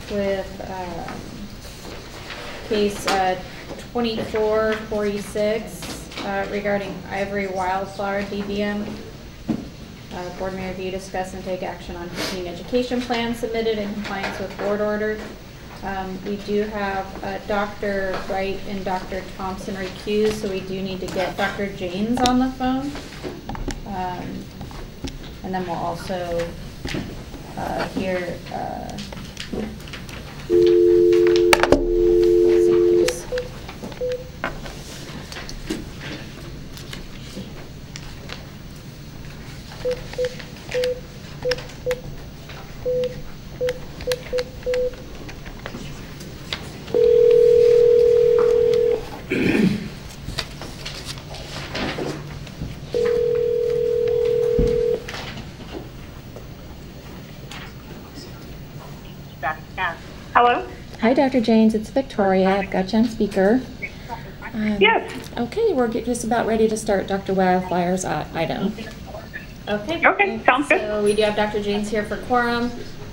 with case 2446 regarding Ivory Wildflower DBM. Board may review, discuss, and take action on continuing education plan submitted in compliance with board order. We do have Dr. Wright and Dr. Thompson recused, so we do need to get Dr. Janes on the phone. And then we'll also hear let's see, please. Hello? Hi, Dr. Janes. It's Victoria. I've got you on speaker. Yes. Okay, we're just about ready to start Dr. Wildflower's item. Okay. Okay, sounds good. So we do have Dr. Janes here for quorum.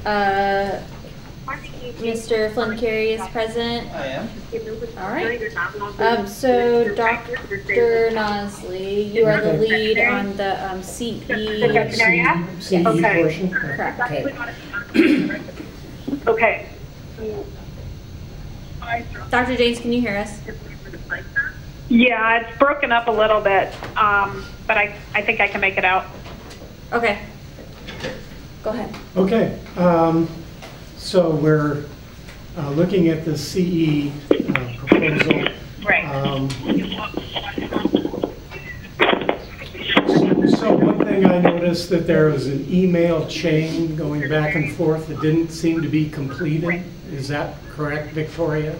Mr. Flynn Carey is present. I am. All right. So Dr. Nosley, you are the lead on the CE. CE portion? Correct. Okay. Okay. Dr. Janes, can you hear us? Yeah, it's broken up a little bit, but I think I can make it out. Okay. Go ahead. Okay. So we're looking at the CE proposal. Right. So one thing I noticed that there was an email chain going back and forth that didn't seem to be completed. Is that correct, Victoria?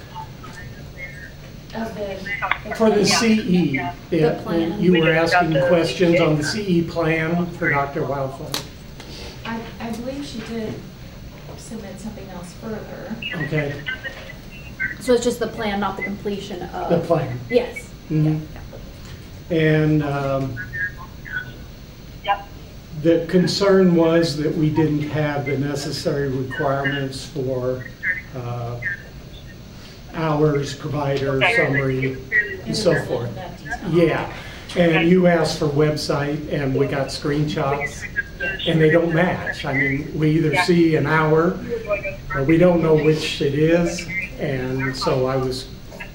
For the CE, The plan. you were asking questions on the CE plan for Dr. Wildflower. I believe she did submit something else further. Okay, So it's just the plan, not the completion of. the plan. Yes. Mhm. And the concern was that we didn't have the necessary requirements for hours, provider, summary, and so forth. Yeah, and you asked for website, and we got screenshots, and they don't match. I mean, we either see an hour, or we don't know which it is, and so I was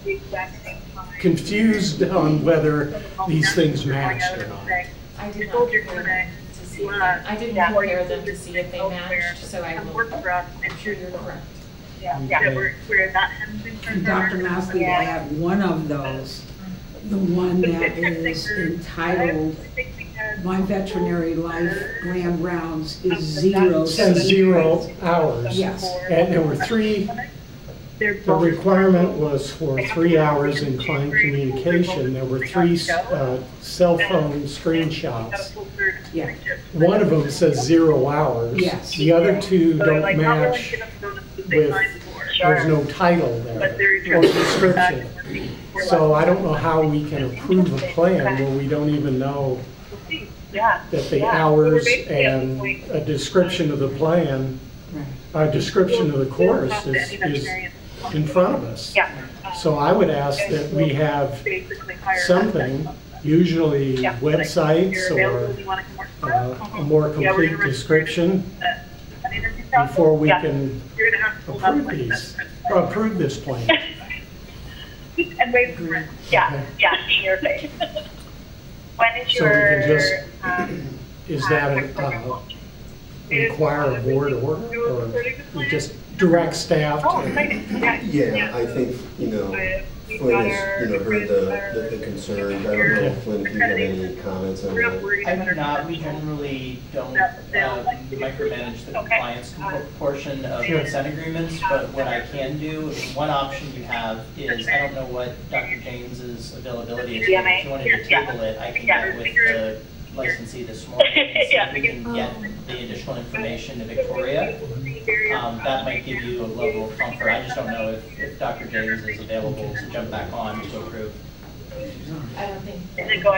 confused on whether these things matched or not. I did not compare them to see if they, I didn't compare them to see if they matched, so I will, I'm sure you're correct. And Dr. Nosley, I have one of those, the one that is entitled My Veterinary Life Grand Rounds is zero. It says 0 hours. Yes. And there were three, the requirement was for 3 hours in client communication. There were 3 cell phone screenshots. Yeah. One of them says 0 hours. Yes. The other 2 don't match with, there's no title there or description. So I don't know how we can approve a plan when we don't even know that the hours and a description of the plan, a description of the course is in front of us. So I would ask that we have something, usually websites or a more complete description before we can approve this plan. And wait for it. Yeah, in your face. When is So we your, can just, is that require a board order, or we just direct staff to? Yeah, I think, Flynn has, heard the concerns. I don't know, Flynn, if you have any comments on that. I do not. We generally don't micromanage the compliance portion of consent agreements, but what I can do, one option you have is, I don't know what Dr. James's availability is, but if you wanted to table it, I can get with the licensee this morning and see if we can get the additional information to Victoria. That might give you a level of comfort. I just don't know if Dr. James is available to jump back on to approve. I don't think. is it going into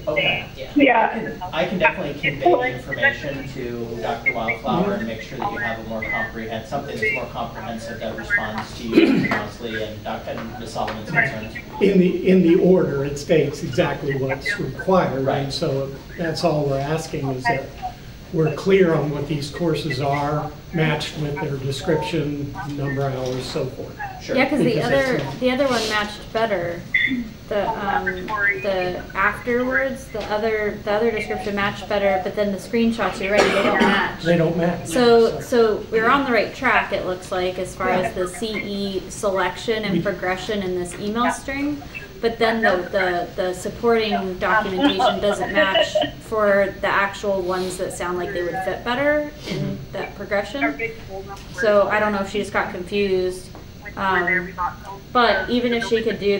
Okay, Yeah. I can definitely convey the information to Dr. Wildflower and make sure that you have a more comprehensive, something that's more comprehensive that responds to you, Mr. Mosley, and Ms. Solomon's concerns. In the order, it states exactly what's required. Right. And so that's all we're asking is that we're clear on what these courses are, matched with their description, number of hours, so forth. Sure. Yeah, because Because the other one matched better. The afterwards, the other description matched better, but then the screenshots, you're right, they don't match. They don't match. So we're on the right track, it looks like, as far as the CE selection and progression in this email string. But then the supporting documentation doesn't match for the actual ones that sound like they would fit better in that progression. So I don't know if she just got confused. But even if she could do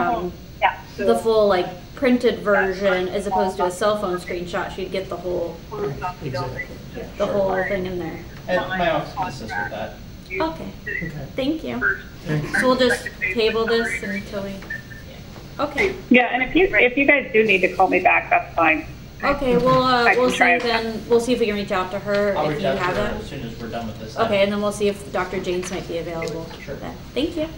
the full like printed version as opposed to a cell phone screenshot, she'd get the whole Exactly. thing in there. And my office can assist with that. Okay, Okay. thank you. Thanks. So we'll just table this until we. Okay. Yeah, and if you guys do need to call me back, that's fine. Okay, we'll see try then. We'll see if we can reach out to her I'll if reach you out to have her it. as soon as we're done with this. Okay, and then we'll see if Dr. James might be available. Sure. Then. Thank you.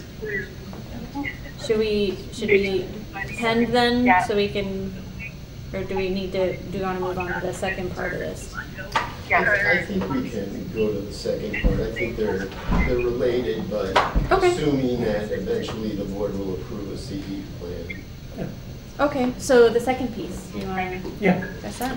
Should we end then so we can, or do we need to? Do you want to move on to the second part of this? I think we can go to the second part. I think they're related, but Okay. assuming that eventually the board will approve a CE plan. Okay, so the second piece. You want to Yeah. address that?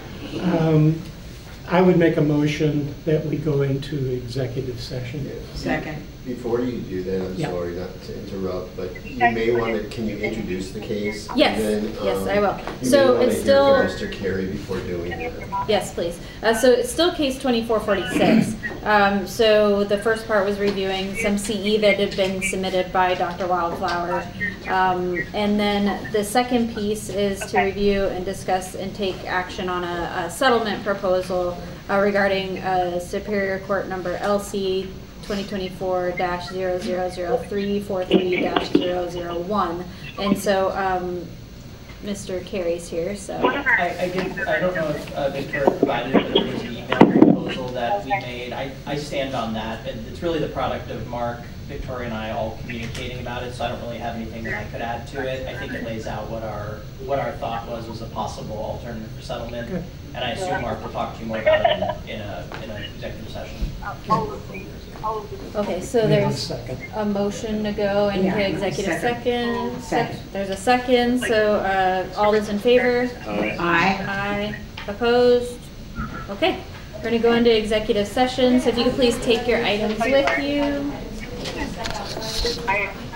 I would make a motion that we go into executive session. Second. Before you do that, I'm Yeah. sorry not to interrupt, but you may want to, can you introduce the case? Yes. And then, Yes, I will. You So may want it's to still. hear from Mr. Carey before doing that. Yes, please. So it's still case 2446. So the first part was reviewing some CE that had been submitted by Dr. Wildflower. And then the second piece is to review and discuss and take action on a settlement proposal regarding Superior Court number LC 2024-000343-001. And so Mr. Carey's here, so. I don't know if Victoria provided it, but there was an email proposal that we made. I stand on that, and it's really the product of Mark, Victoria, and I all communicating about it, so I don't really have anything that I could add to it. I think it lays out what our thought was a possible alternative for settlement, and I assume Mark will talk to you more about it in an executive session. Okay, so We have a there's second. a motion to go into Yeah, executive second. second. There's a second, so all those in favor? Aye. Aye. Opposed? Okay, we're gonna go into executive session, so if you could please take your items with you.